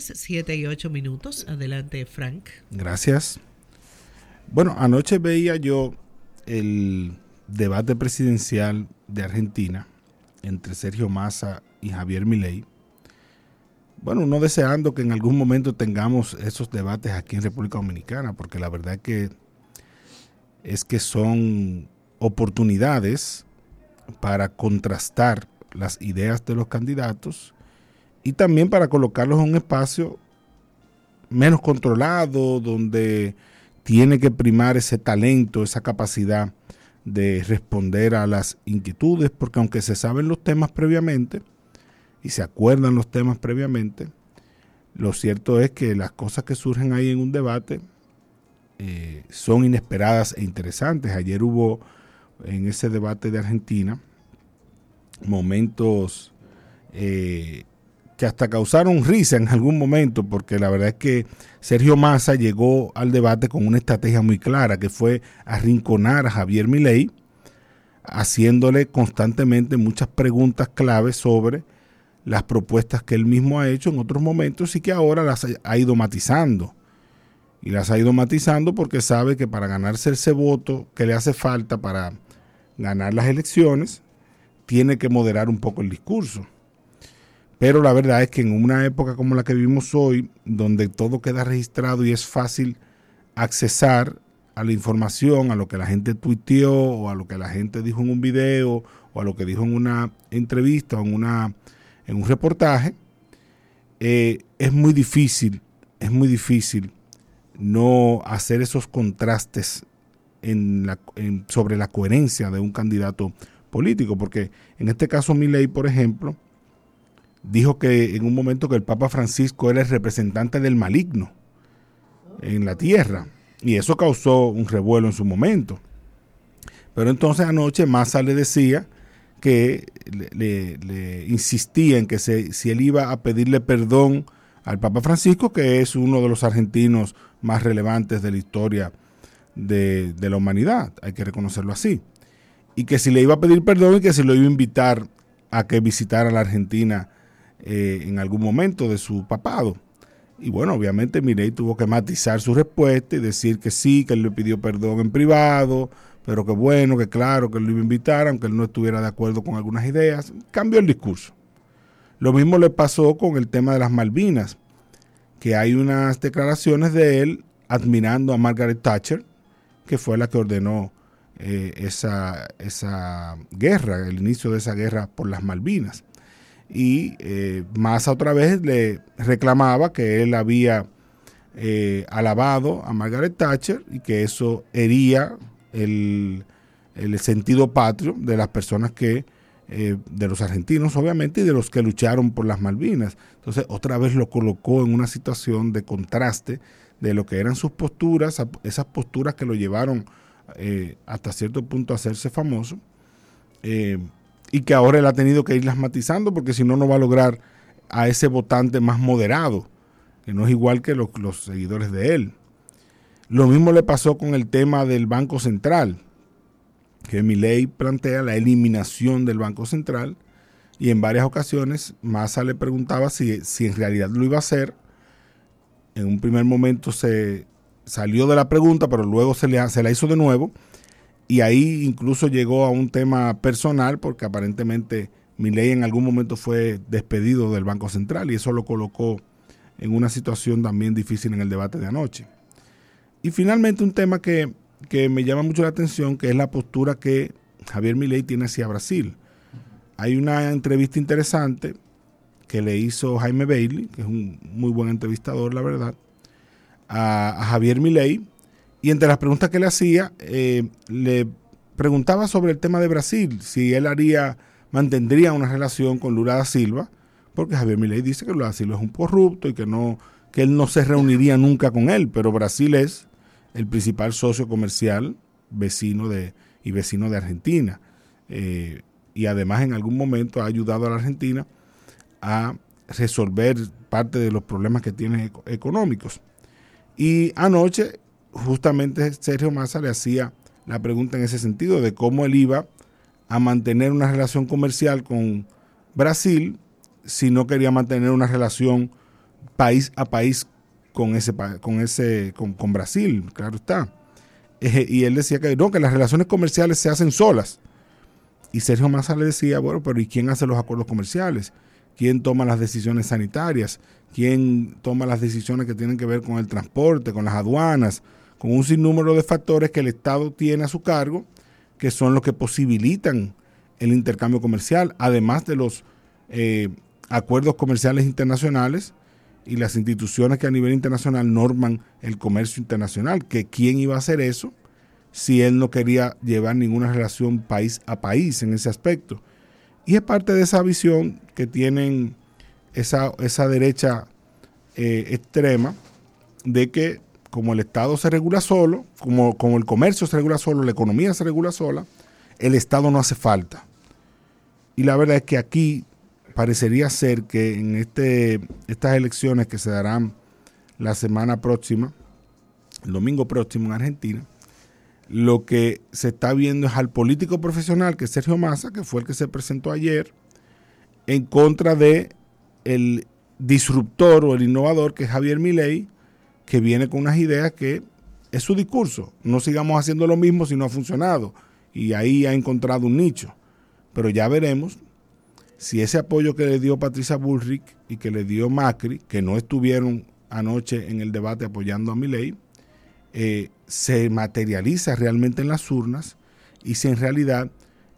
7:08. Adelante, Frank. Gracias. Bueno, anoche veía yo el debate presidencial de Argentina entre Sergio Massa y Javier Milei. Bueno, uno deseando que en algún momento tengamos esos debates aquí en República Dominicana, porque la verdad es que son oportunidades para contrastar las ideas de los candidatos y también para colocarlos en un espacio menos controlado, donde tiene que primar ese talento, esa capacidad de responder a las inquietudes, porque aunque se saben los temas previamente y se acuerdan los temas previamente, lo cierto es que las cosas que surgen ahí en un debate son inesperadas e interesantes. Ayer hubo en ese debate de Argentina momentos que hasta causaron risa en algún momento, porque la verdad es que Sergio Massa llegó al debate con una estrategia muy clara, que fue arrinconar a Javier Milei, haciéndole constantemente muchas preguntas claves sobre las propuestas que él mismo ha hecho en otros momentos y que ahora las ha ido matizando. Y las ha ido matizando porque sabe que para ganarse ese voto que le hace falta para ganar las elecciones, tiene que moderar un poco el discurso. Pero la verdad es que en una época como la que vivimos hoy, donde todo queda registrado y es fácil accesar a la información, a lo que la gente tuiteó o a lo que la gente dijo en un video o a lo que dijo en una entrevista o en un reportaje, es muy difícil no hacer esos contrastes sobre la coherencia de un candidato político, porque en este caso Milei, por ejemplo, dijo que en un momento que el Papa Francisco era el representante del maligno en la tierra, y eso causó un revuelo en su momento. Pero entonces anoche Massa le decía que le insistía en que si él iba a pedirle perdón al Papa Francisco, que es uno de los argentinos más relevantes de la historia de la humanidad, hay que reconocerlo así, y que si le iba a pedir perdón y que si lo iba a invitar a que visitara la Argentina en algún momento de su papado. Y bueno, obviamente Milei tuvo que matizar su respuesta y decir que sí, que él le pidió perdón en privado, pero que bueno, que claro, que él lo iba a invitar, aunque él no estuviera de acuerdo con algunas ideas. Cambió el discurso. Lo mismo le pasó con el tema de las Malvinas, que hay unas declaraciones de él admirando a Margaret Thatcher, que fue la que ordenó esa guerra, el inicio de esa guerra por las Malvinas. Y Massa otra vez le reclamaba que él había alabado a Margaret Thatcher y que eso hería el sentido patrio de las personas que, de los argentinos obviamente, y de los que lucharon por las Malvinas. Entonces otra vez lo colocó en una situación de contraste de lo que eran sus posturas, esas posturas que lo llevaron hasta cierto punto a hacerse famoso, y que ahora él ha tenido que irlas matizando porque si no, no va a lograr a ese votante más moderado, que no es igual que los seguidores de él. Lo mismo le pasó con el tema del Banco Central, que Milei plantea la eliminación del Banco Central, y en varias ocasiones Massa le preguntaba si en realidad lo iba a hacer. En un primer momento se salió de la pregunta, pero luego se la hizo de nuevo, y ahí incluso llegó a un tema personal, porque aparentemente Milei en algún momento fue despedido del Banco Central, y eso lo colocó en una situación también difícil en el debate de anoche. Y finalmente un tema que me llama mucho la atención, que es la postura que Javier Milei tiene hacia Brasil. Hay una entrevista interesante que le hizo Jaime Bailey, que es un muy buen entrevistador, la verdad, a Javier Milei, y entre las preguntas que le hacía, le preguntaba sobre el tema de Brasil, si él mantendría una relación con Lula da Silva, porque Javier Milei dice que Lula da Silva es un corrupto y que él no se reuniría nunca con él, pero Brasil es el principal socio comercial vecino de Argentina, y además en algún momento ha ayudado a la Argentina a resolver parte de los problemas que tiene económicos. Y anoche justamente Sergio Massa le hacía la pregunta en ese sentido, de cómo él iba a mantener una relación comercial con Brasil si no quería mantener una relación país a país con Brasil, claro está. Y él decía que no, que las relaciones comerciales se hacen solas. Y Sergio Massa le decía, bueno, pero ¿y quién hace los acuerdos comerciales? ¿Quién toma las decisiones sanitarias? ¿Quién toma las decisiones que tienen que ver con el transporte, con las aduanas, con un sinnúmero de factores que el Estado tiene a su cargo, que son los que posibilitan el intercambio comercial, además de los acuerdos comerciales internacionales y las instituciones que a nivel internacional norman el comercio internacional? Que quién iba a hacer eso si él no quería llevar ninguna relación país a país en ese aspecto. Y es parte de esa visión que tienen esa derecha extrema, de que como el Estado se regula solo, como el comercio se regula solo, la economía se regula sola, el Estado no hace falta. Y la verdad es que aquí parecería ser que en estas elecciones que se darán la semana próxima, el domingo próximo en Argentina, lo que se está viendo es al político profesional, que es Sergio Massa, que fue el que se presentó ayer, en contra de el disruptor o el innovador, que es Javier Milei, que viene con unas ideas que es su discurso. No sigamos haciendo lo mismo si no ha funcionado. Y ahí ha encontrado un nicho. Pero ya veremos si ese apoyo que le dio Patricia Bullrich y que le dio Macri, que no estuvieron anoche en el debate apoyando a Milei, se materializa realmente en las urnas, y si en realidad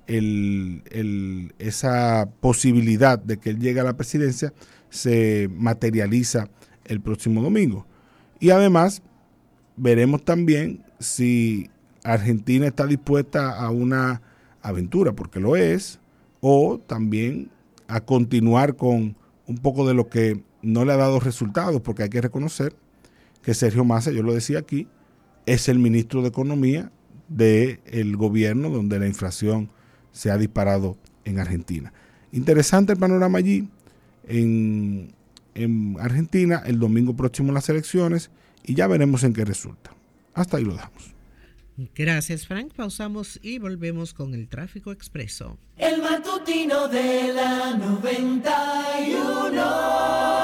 esa posibilidad de que él llegue a la presidencia se materializa el próximo domingo. Y además veremos también si Argentina está dispuesta a una aventura, porque lo es, o también a continuar con un poco de lo que no le ha dado resultados, porque hay que reconocer que Sergio Massa, yo lo decía aquí, es el ministro de Economía del gobierno donde la inflación se ha disparado en Argentina. Interesante el panorama allí en Argentina, el domingo próximo las elecciones, y ya veremos en qué resulta. Hasta ahí lo dejamos. Gracias, Frank. Pausamos y volvemos con el tráfico expreso. El matutino de la 91.